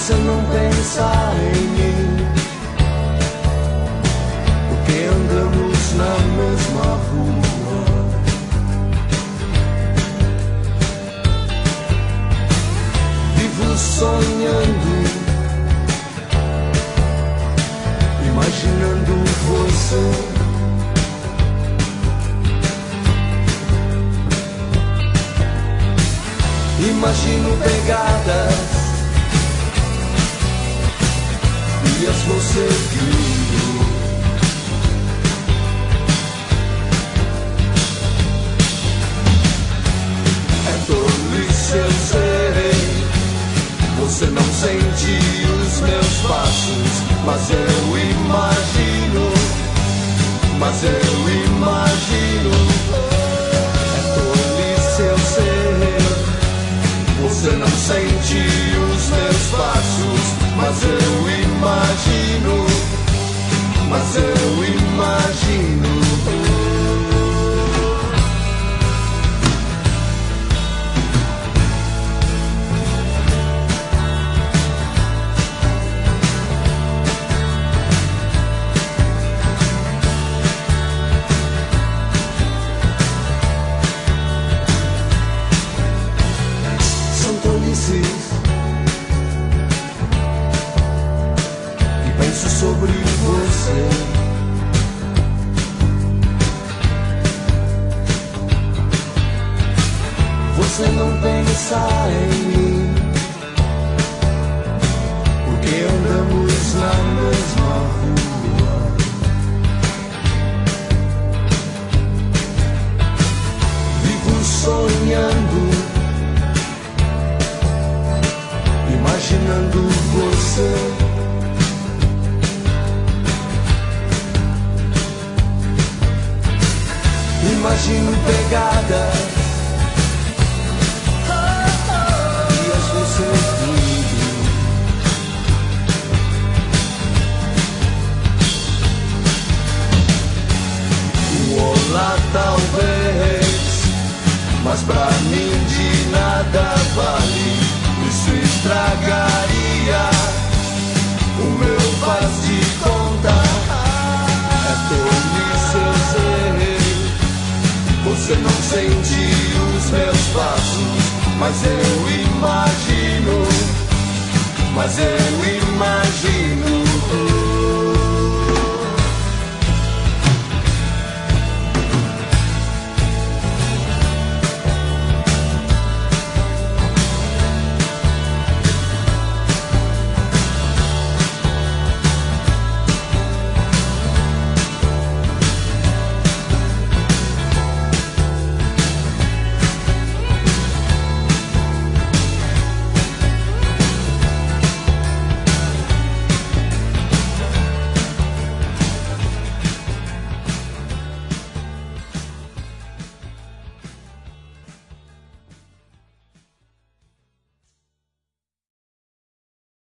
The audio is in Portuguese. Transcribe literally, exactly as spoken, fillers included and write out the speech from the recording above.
você não pensa em mim, porque andamos na mesma rua. Vivo sonhando, imaginando você. Imagino pegadas e as você vindo. É tolice, eu sei, você não sente os meus passos, mas eu imagino, mas eu imagino. É tolice, eu sei, você não sente os meus passos, mas eu imagino, mas eu imagino. E penso sobre você. Você não pensa em mim, porque andamos na mesma rua. Vivo sonhando, imaginando você. Imagino pegadas e as você vindo. O olá talvez, mas pra mim de nada vale. Isso estragaria o meu faz de conta. É tolice, eu sei, você não sente os meus passos, mas eu imagino, mas eu imagino.